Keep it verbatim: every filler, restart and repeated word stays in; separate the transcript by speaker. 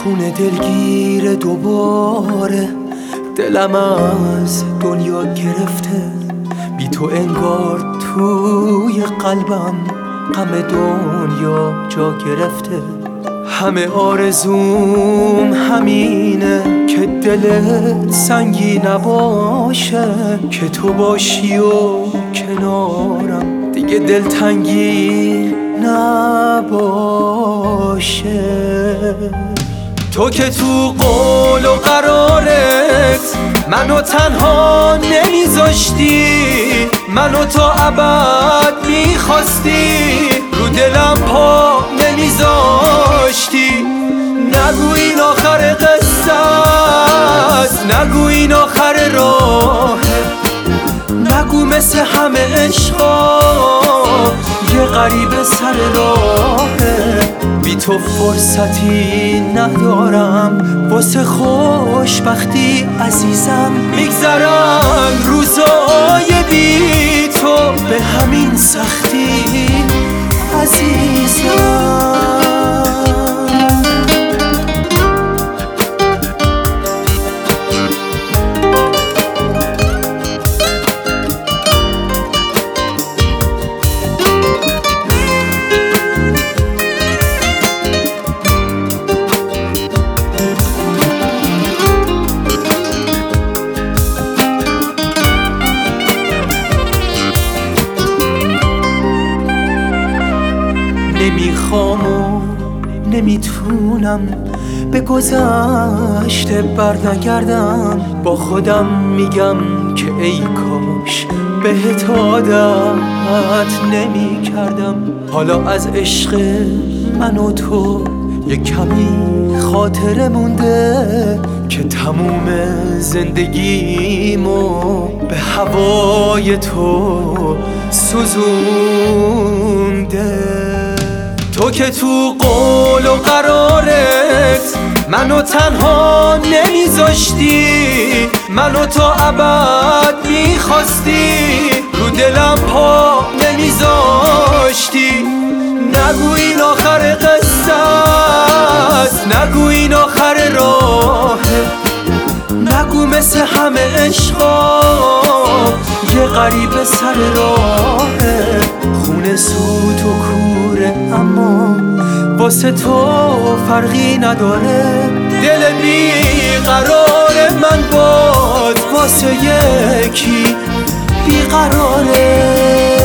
Speaker 1: خونه دلگیر دوباره، دلم از دنیا گرفته، بی تو انگار توی قلبم غم دنیا جا گرفته. همه آرزوم همینه که دلت سنگی نباشه، که تو باشی و کنارم دیگه دلتنگی نباشه. تو که تو قول و قرارت منو تنها نمیذاشتی، منو تا ابد میخواستی، رو دلم پا نمیذاشتی. نگو این آخر قصه است، نگو این آخر راهه، نگو مثل همه عشقا یه غریبه سر راهه. بی تو فرصتی ندارم واسه خوشبختی عزیزم، میگذرن روزای بی تو به همین سختی عزیزم. نمیخوام و نمیتونم به گذشته بر نگردم، با خودم میگم که ای کاش بهت عادت نمی کردم. حالا از عشق من و تو یه کمی خاطره مونده که تموم زندگیمو به هوای تو سوزونده. تو که تو قول و قرارت منو تنها نمیذاشتی، منو تا ابد میخواستی، رو دلم پا نمیذاشتی. نگو این آخر قصه است، نگو این آخر راهه، نگو مثل همه عشقا یه غریبه سر راهه. خونه سوت و کوره اما واسه تو فرقی نداره، دل بیقرار من باز واسه یکی بیقراره.